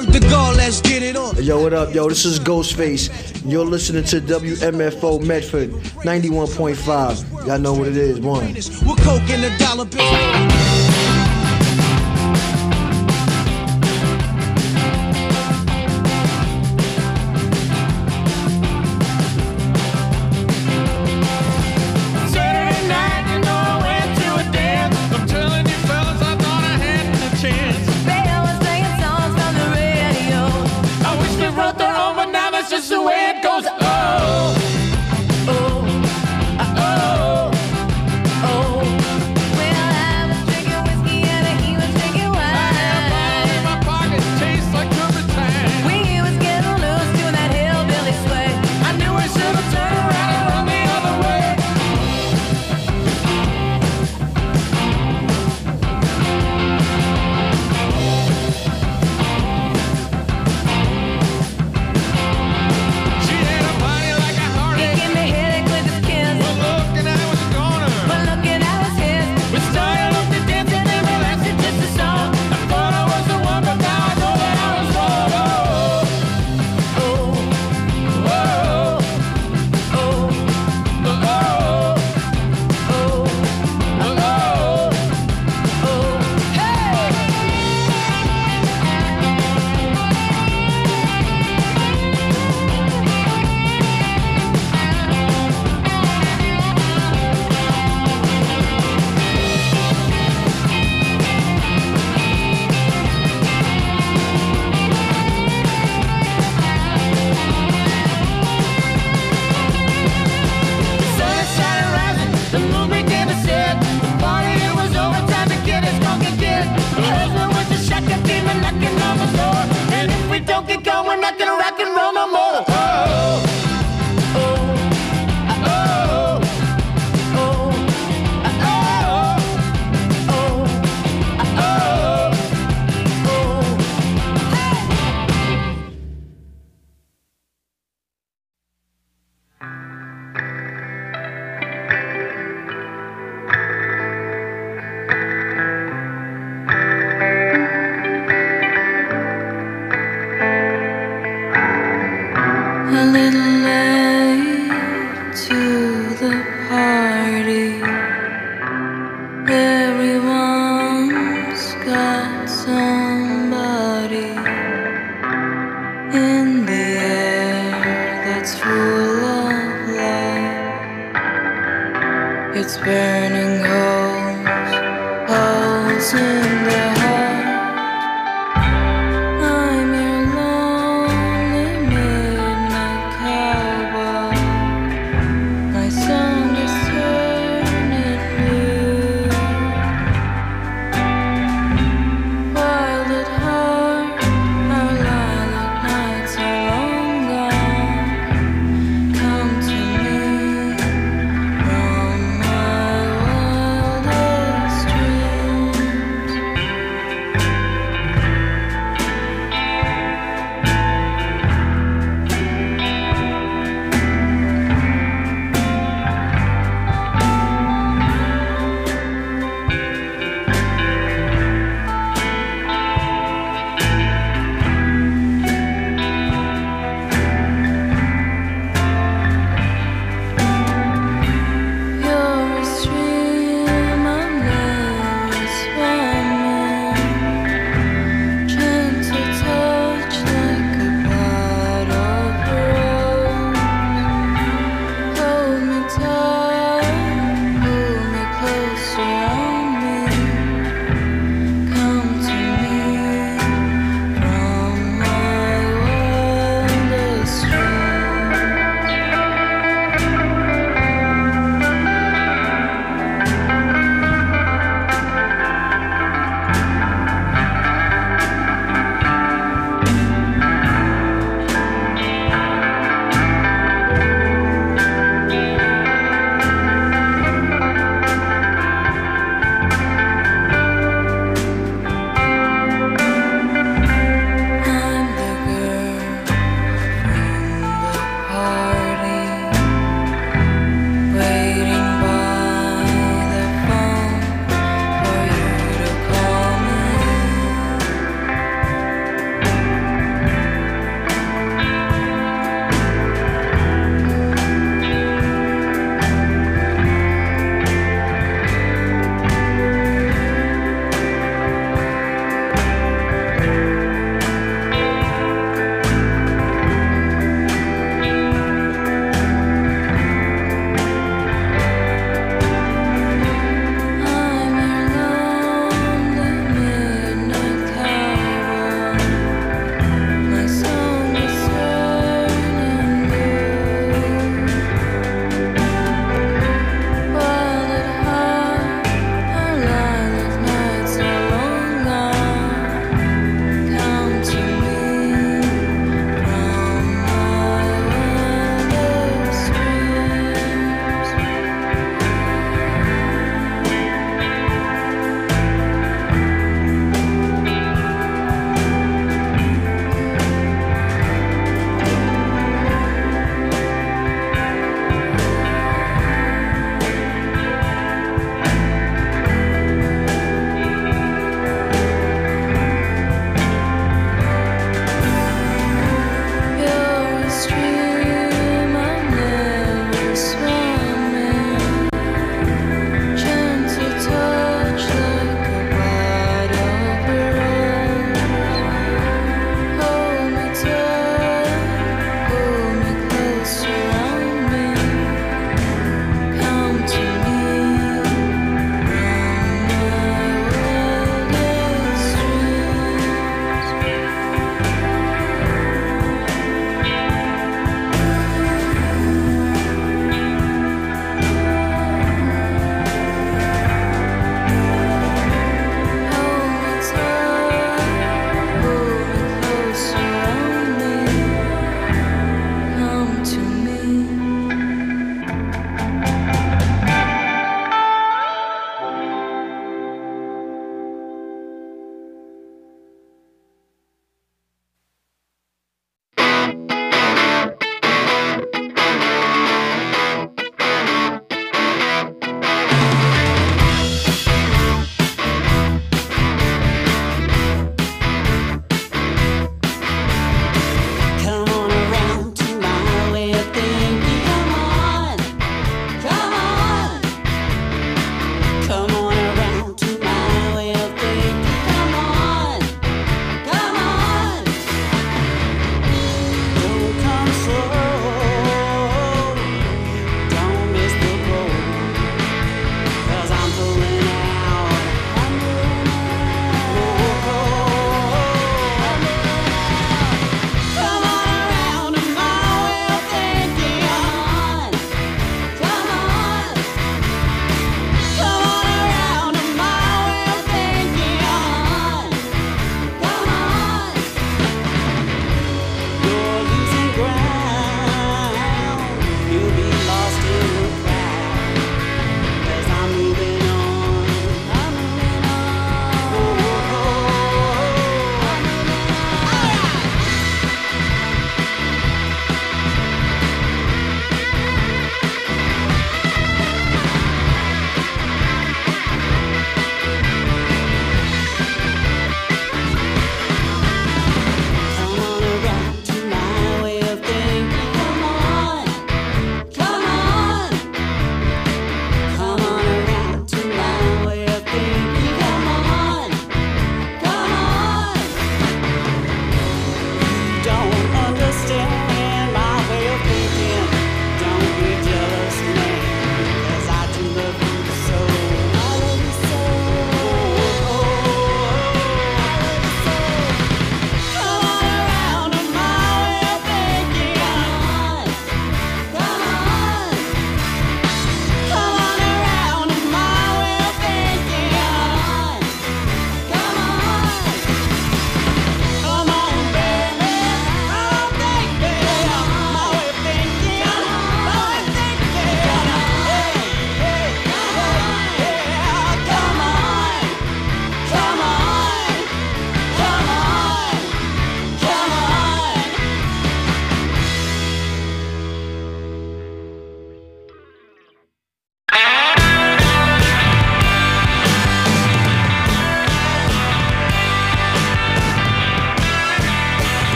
The girl, let's get it on. Yo, what up, yo? This is Ghostface. You're listening to WMFO Medford 91.5. Y'all know what it is. One. We're coke in the dollar bill.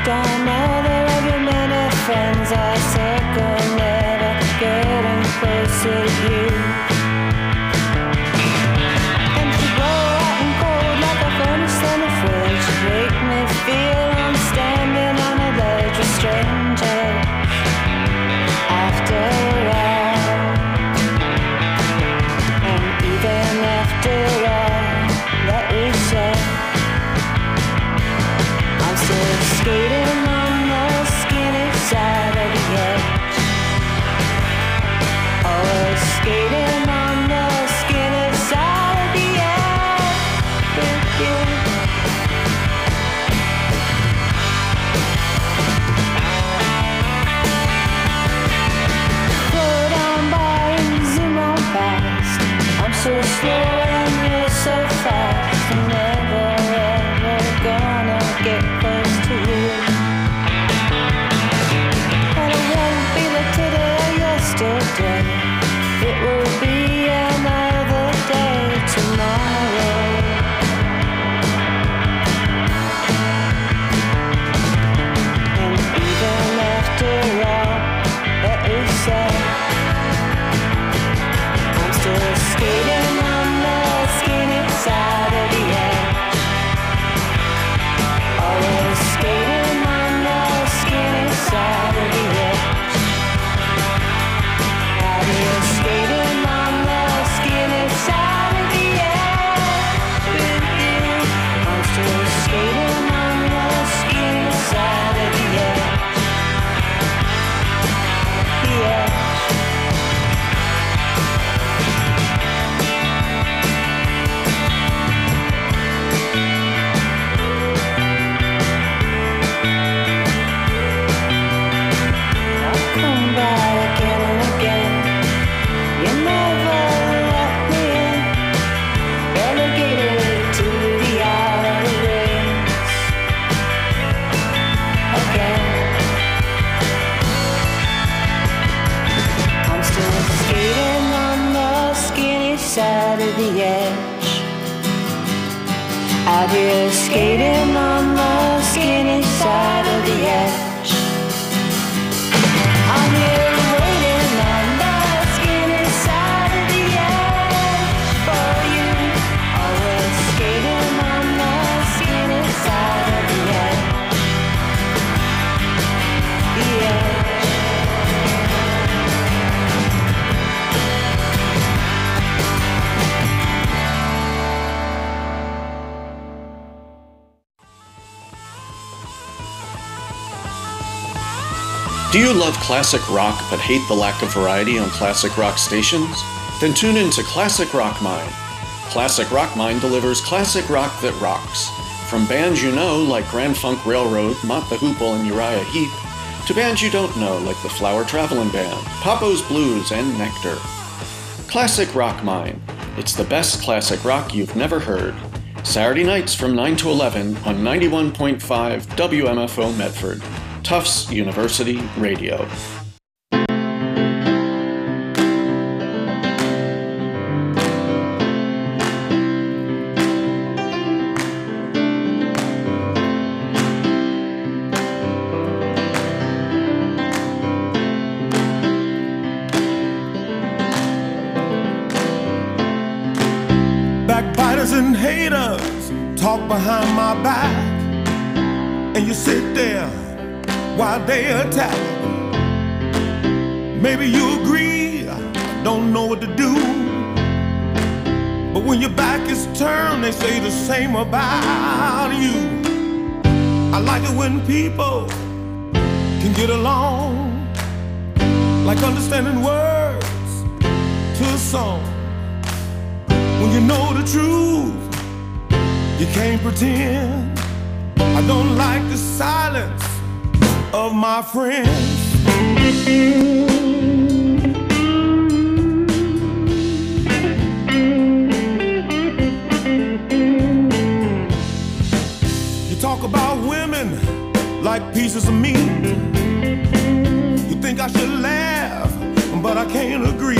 don't know that every many friends I circle, never getting closer to you. And to blow hot and cold like a furnace in a fridge, make me feel I'm standing on a ledge with strangers. After all, and even after all that we said, I'm still skating on the skinny side of the edge. Always skating on the skinny side of the edge with you. Put on by and zoom on fast. I'm so slow and you're so fast. I'm never ever gonna get close to you. And it won't be like today or yesterday. It will be another day tomorrow. And even after all that we said, I'm still skating on the skinny side of the edge. Always skating on the skinny side of the edge. Out here skating on the skinny side of the edge with you. I'm still skating on the skinny side of the edge. The edge. I'll come by again and again. You never let me in. Relegated to the outer rings again. I'm still skating on the skinny side of the edge. Out here skating on the skinny side of the edge. I'm here waiting on the skinny side of the edge for you. Always skating on the skinny side of the edge. The edge. Do you love classic rock but hate the lack of variety on classic rock stations? Then tune in to Classic Rock Mine. Classic Rock Mine delivers classic rock that rocks. From bands you know like Grand Funk Railroad, Mott the Hoople, and Uriah Heep, to bands you don't know like the Flower Travelin' Band, Papo's Blues, and Nectar. Classic Rock Mine. It's the best classic rock you've never heard. Saturday nights from 9 to 11 on 91.5 WMFO Medford. Tufts University Radio. Backbiters and haters talk behind my back, and you sit there while they attack. Maybe you agree, I don't know what to do, but when your back is turned, they say the same about you. I like it when people can get along, like understanding words to a song. When you know the truth, you can't pretend. I don't like the silence of my friends. You talk about women like pieces of meat. You think I should laugh, but I can't agree.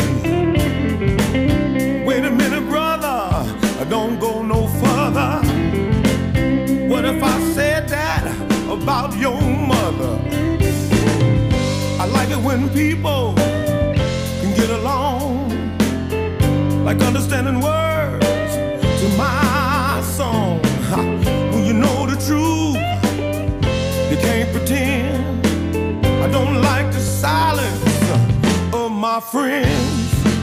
Wait a minute, brother, don't go no further. What if I said that about of your mother. I like it when people can get along, like understanding words to my song. When you know the truth, you can't pretend. I don't like the silence of my friends.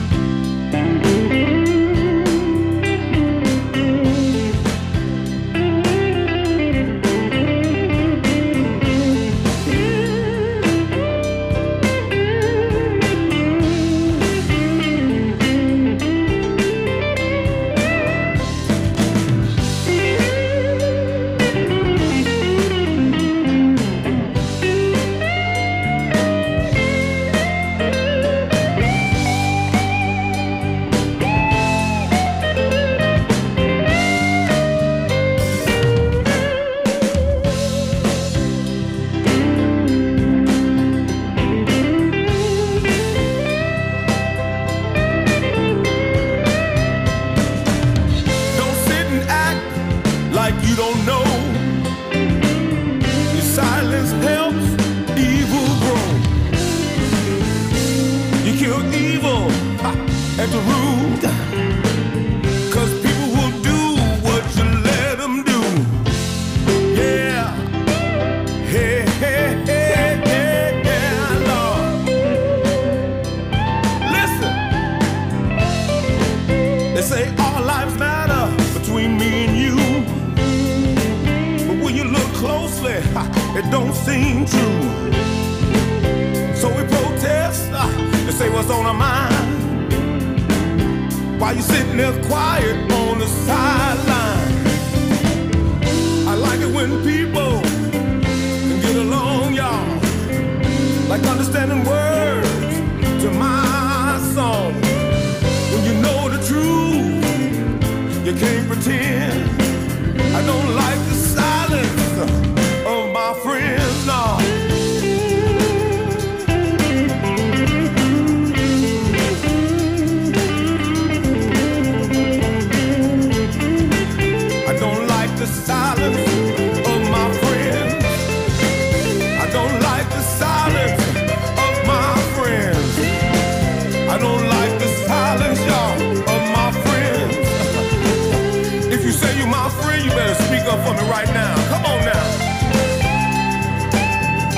At the root, 'cause people will do what you let them do. Yeah, hey, hey, hey, hey, yeah, Lord. Listen, they say all lives matter between me and you, but when you look closely, it don't seem true. So we protest, they say what's on our mind, while you sitting there quiet on the sideline. I like it when people can get along, y'all, like understanding words to my song. When you know the truth, you can't pretend. I don't like the silence of my friends, no. The silence of my friends. I don't like the silence of my friends. I don't like the silence, y'all, of my friends. If you say you're my friend, you better speak up for me right now. Come on now.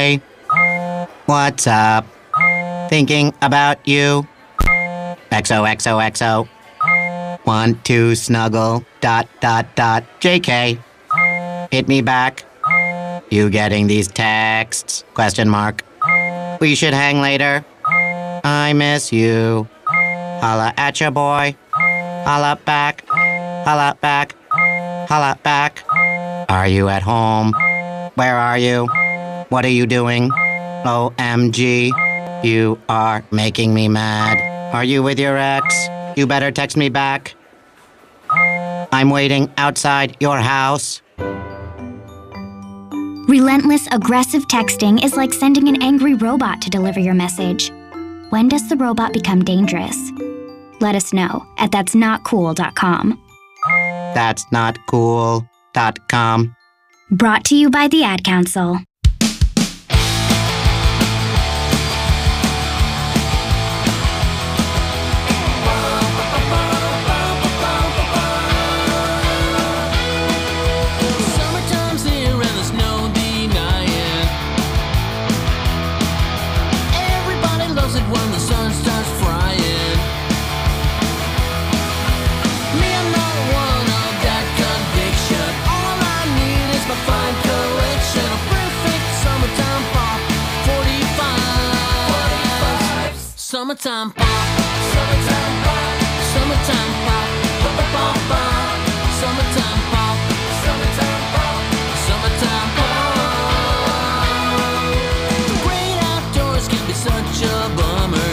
JK. What's up? Thinking about you. XOXOXO. 1, 2, snuggle. ... JK. Hit me back. You getting these texts? Question mark. We should hang later. I miss you. Holla at ya, boy. Holla back. Holla back. Holla back. Are you at home? Where are you? What are you doing? OMG. You are making me mad. Are you with your ex? You better text me back. I'm waiting outside your house. Relentless, aggressive texting is like sending an angry robot to deliver your message. When does the robot become dangerous? Let us know at that'snotcool.com. That'snotcool.com. Brought to you by the Ad Council. Summertime's here and there's no denying. Everybody loves it when the sun starts frying. Me, I'm not one of that conviction. All I need is my fine collection of perfect summertime pop. 45. Summertime pop. Summertime pop. Summertime pop. Pop, pop, pop. Summertime pop. Summertime pop. Summertime pop. The great outdoors can be such a bummer.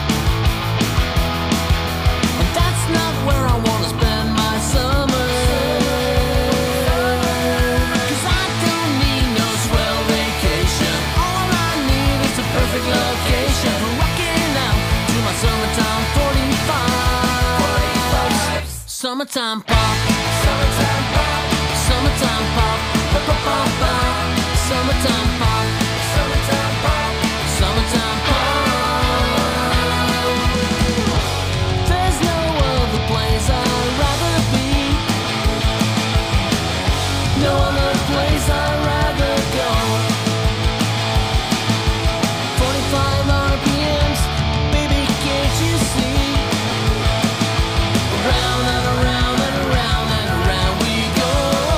And that's not where I wanna spend my summer. 'Cause I don't need no swell vacation. All I need is a perfect location for rocking out to my summertime 45. Summertime pop. Summertime pop. Summertime pop. Pop, pop, pop, pop. Summertime pop. Summertime pop. Summertime pop. There's no other place I'd rather be. No other place I'd rather go. 45 RPMs, baby, can't you see? Round and around and around and around we go.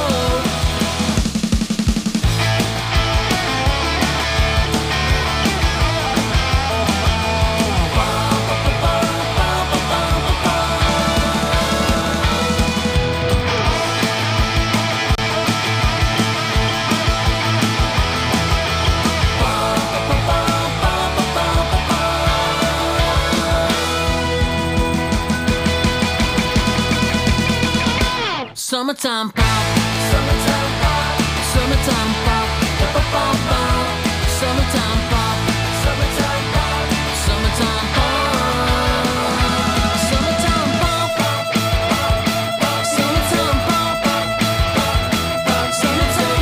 Summertime pop. Summertime pop. Summertime pop. Pop, pop, pop, pop. Summertime pop. Summertime pop. Summertime pop. Summertime pop. Summertime pop. Summertime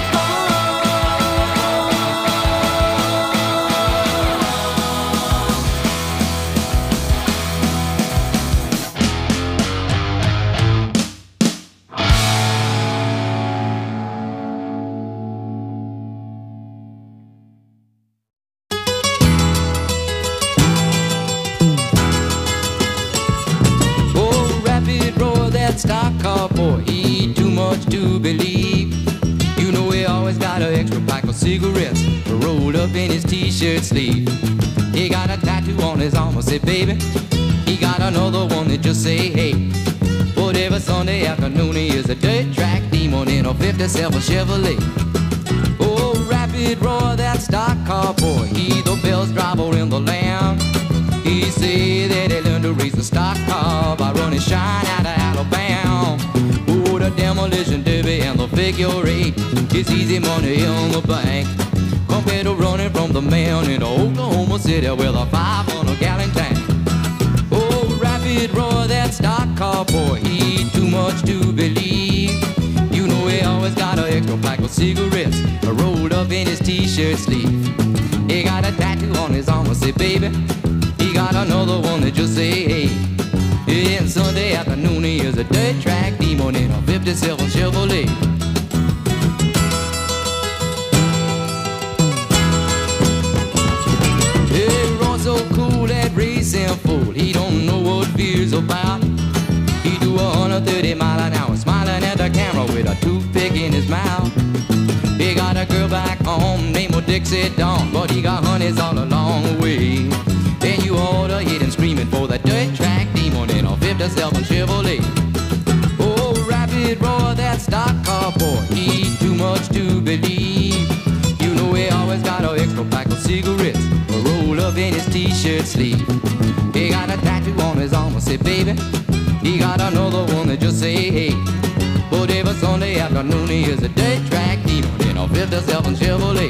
Oh, rapid roar, that stock car boy, he too much to believe. You know he always got an extra pack of cigarettes rolled up in his t-shirt sleeve. He got a tattoo on his arm, I say, baby. He got another one that just say, hey. But every Sunday afternoon he is a dirt track demon in a 57 Chevrolet. Oh, rapid roar, that stock car boy, he the best driver in the land. He say that he learned to race a stock car by running shine out of Alabama. Oh, the demolition derby and the figure eight, it's easy money in the bank compared to running from the man in Oklahoma City with a 500-gallon tank. Oh, rapid roar, that stock car boy, he too much to believe. You know he always got an extra pack of cigarettes rolled up in his t-shirt sleeve. He got a tattoo on his arm, I say, baby. He got another one that just say, hey. And Sunday afternoon he is a dirt track demon in a 57 Chevrolet. home named old Dixie Dawn, but he got honeys all along the way. Then you oughta hit him screaming for that dirt track demon in a 57 Chevrolet. Oh, rapid roar, that stock car boy, he too much to believe. You know he always got an extra pack of cigarettes rolled up in his t-shirt sleeve. He got a tattoo on his arm, I say, baby. He got another one that just say, hey. But every Sunday afternoon he is a dirt track demon in a 57 Chevrolet.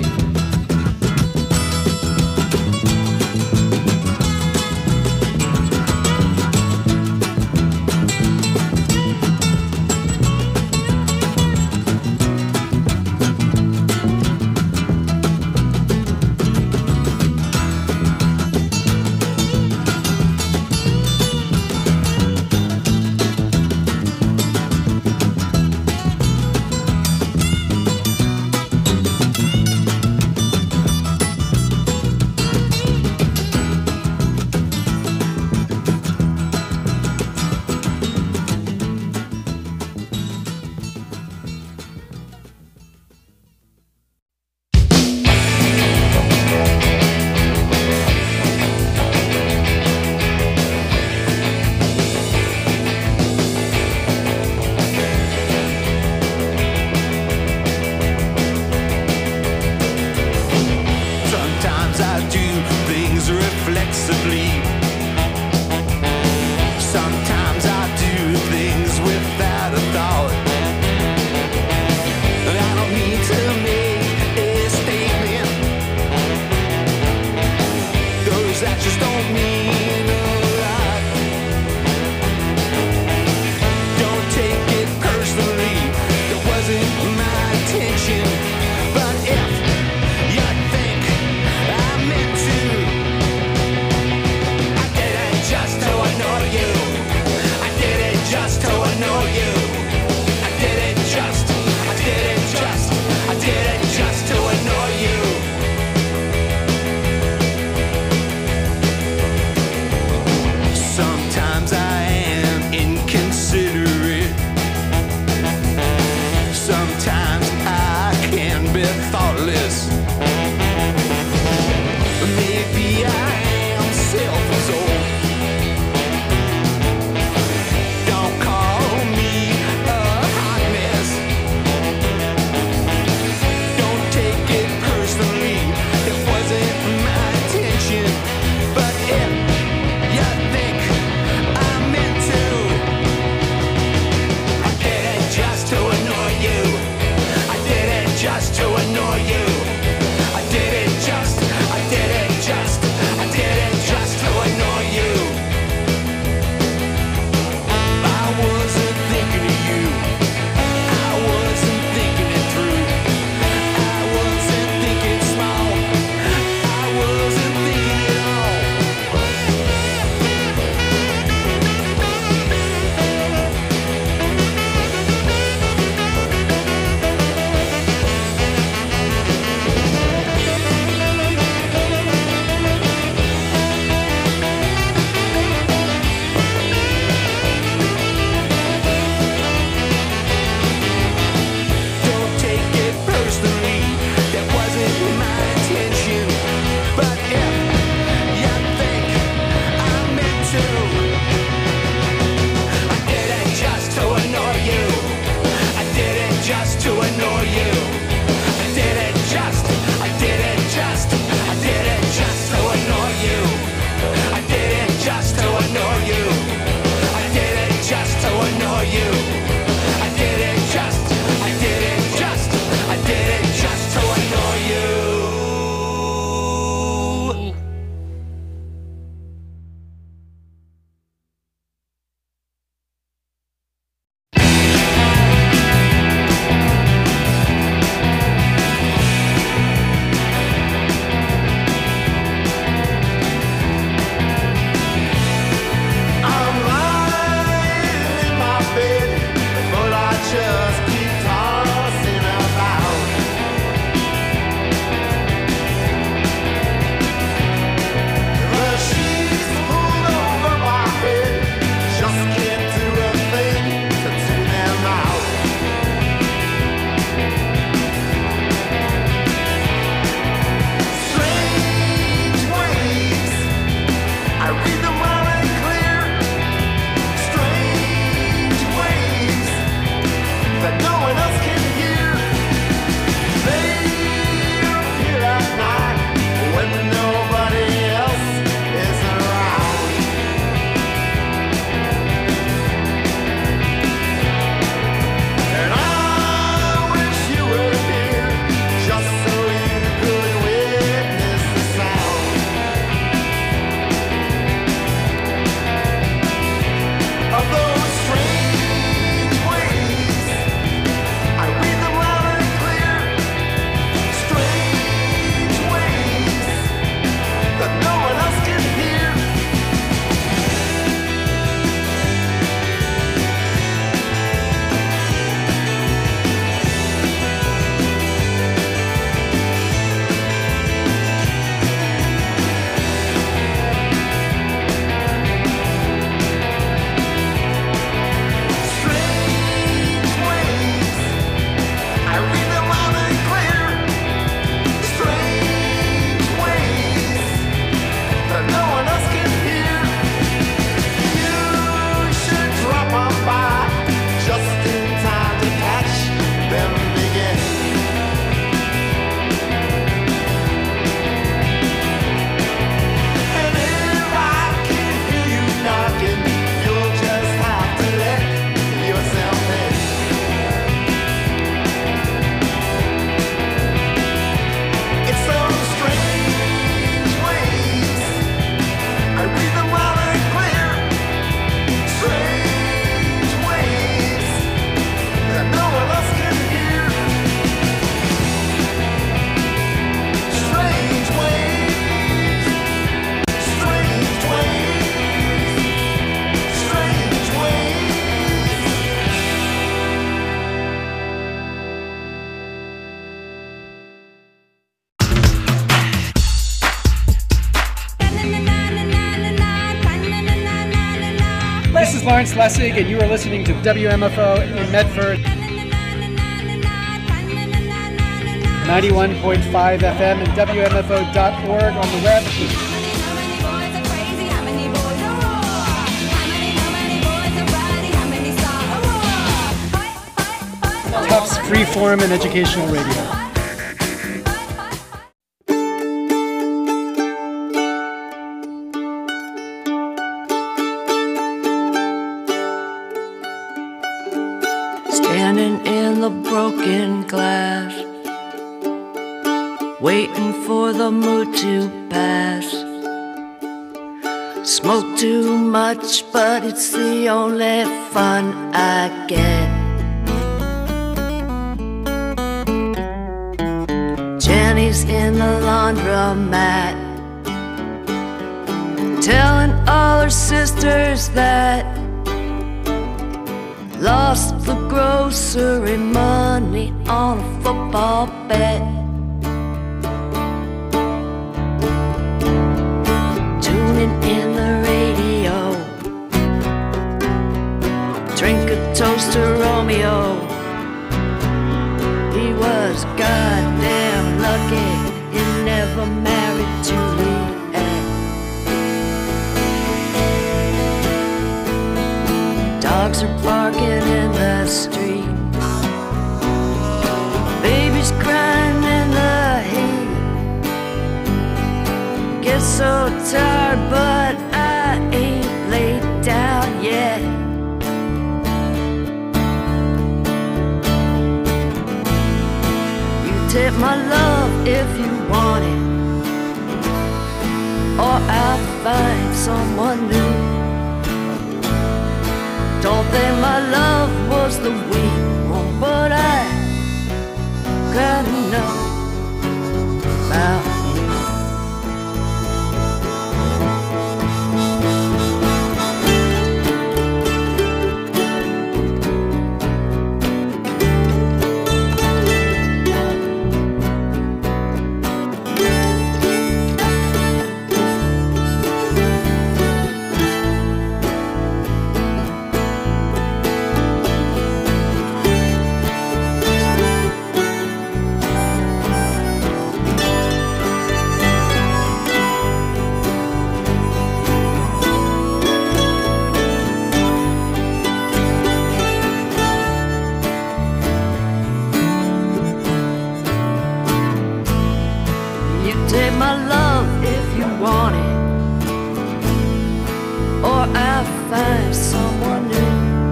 Lawrence Lessig, and you are listening to WMFO in Medford. 91.5 FM and WMFO.org on the web. Tufts Freeform and Educational Radio. Standing in the broken glass, waiting for the mood to pass. Smoke too much, but it's the only fun I get. Jenny's in the laundromat, telling all her sisters that lost the grocery money on a football bet. Tuning in the radio, drink a toast to Romeo. He was goddamn lucky he never married Juliet. Dogs are barking in the street, babies crying in the heat. Get so tired, but I ain't laid down yet. You take my love if you want it, or I'll find someone new. Don't think my love was the weak one, but I gotta know about you. Take my love if you want it, or I'll find someone new.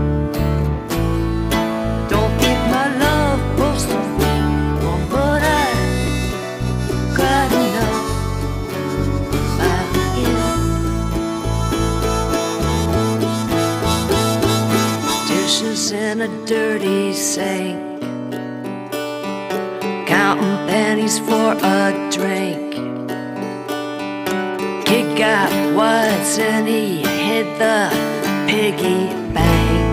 Don't think my love was the weak one, but I gotta know about you. Dishes in a dirty sink, counting pennies for a drink. Kid got wise and he hit the piggy bank.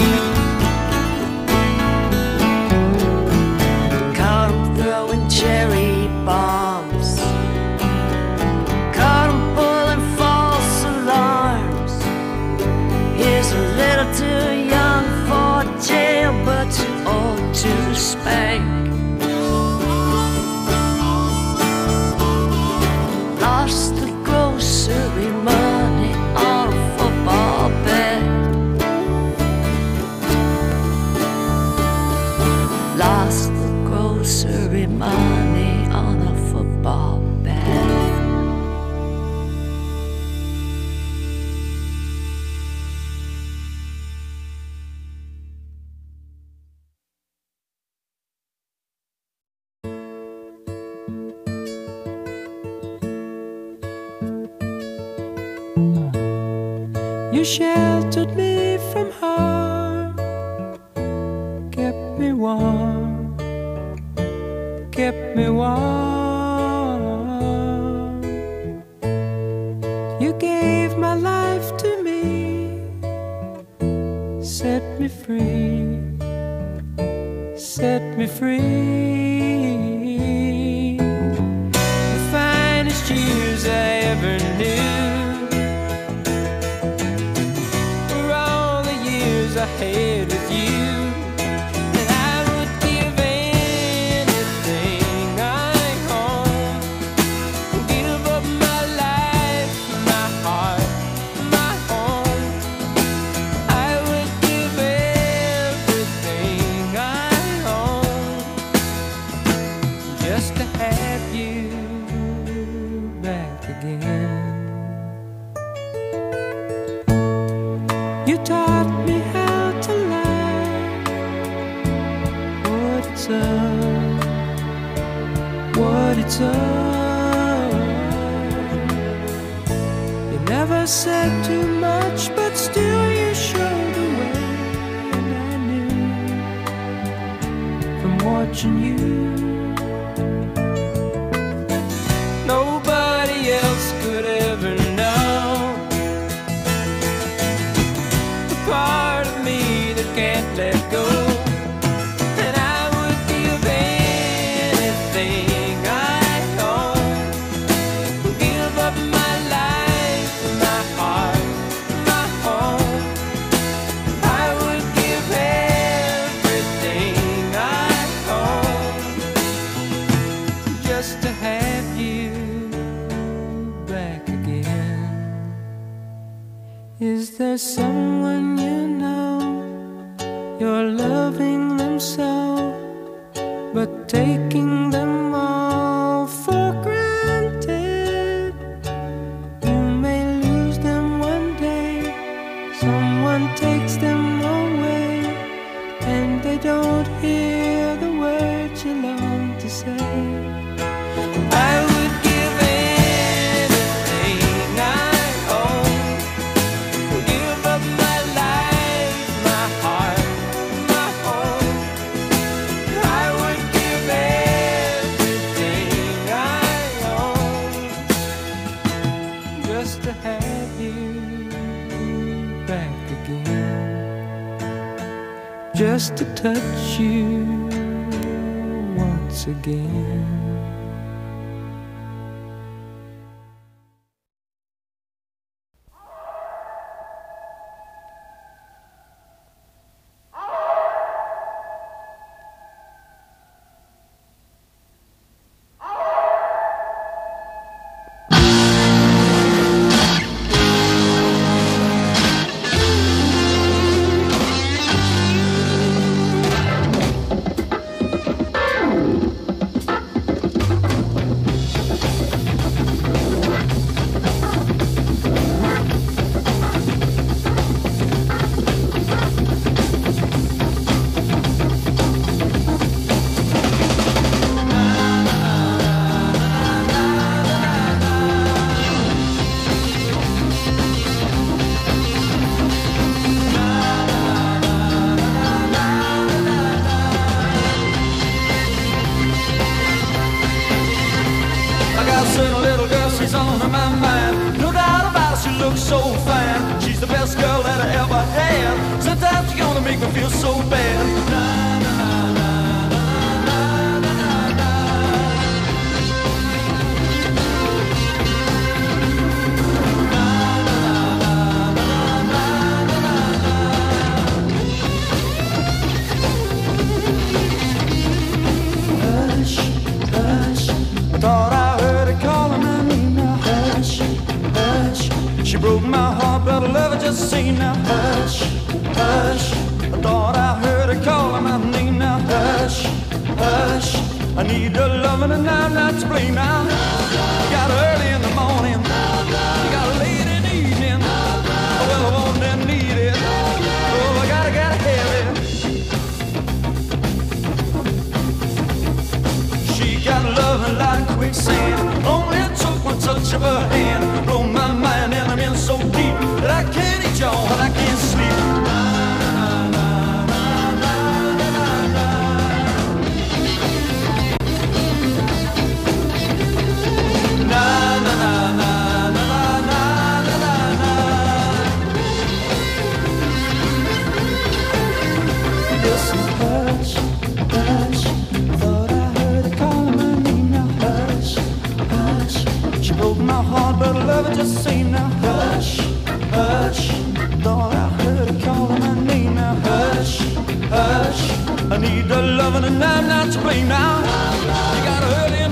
Caught him throwing cherry bombs, caught him pulling false alarms. He's a little too young for jail, but too old to spank. Lost the grocery money on a football bet. Lost the grocery money on a football bet. You sheltered me from harm, kept me warm, kept me warm. You gave my life to me, set me free, set me free. The finest years I ever knew, ahead with you. And I would give anything I own, give up my life, my heart, my home. I would give everything I own just to have you back again. You taught me how to love, what it's up. You never said too much, but still you showed the way, and I knew from watching you. Nobody else could ever know the part of me that can't let go. And I would give anything I own, give up my life, my heart, my home. I would give everything I own just to have you back again. Is there someone you know, you're loving them so, but taking them all for granted? You may lose them one day, someone takes them away, and they don't hear the words you long to say. I would give anything I own, give up my life, my heart, my home. I would give everything I own just to have you back again, just to touch you once again. So fine, she's the best girl that I ever had. Sometimes you're gonna make me feel so bad. Hush, hush, I thought I heard her calling my name. Now hush, hush. She broke my heart, but I love her just the same. Now hush, hush. I thought I heard her calling my name. Now hush, hush. I need her loving and I'm not to blame. Now you got her early in the morning, you got her late in the evening. Oh, well, I want and need it. Oh, I gotta have it. She got loving like quicksand. Only it took one touch of her hand. Blow my mind and I'm in so deep that I can't eat y'all, but I can't sleep. Listen, hush, hush. Thought I heard her calling my name. Now hush, hush. She broke my heart, but I love her just the same. Now hush, hush. Thought I heard her calling my name. Now hush. I need the loving and I'm not to blame now. You got a early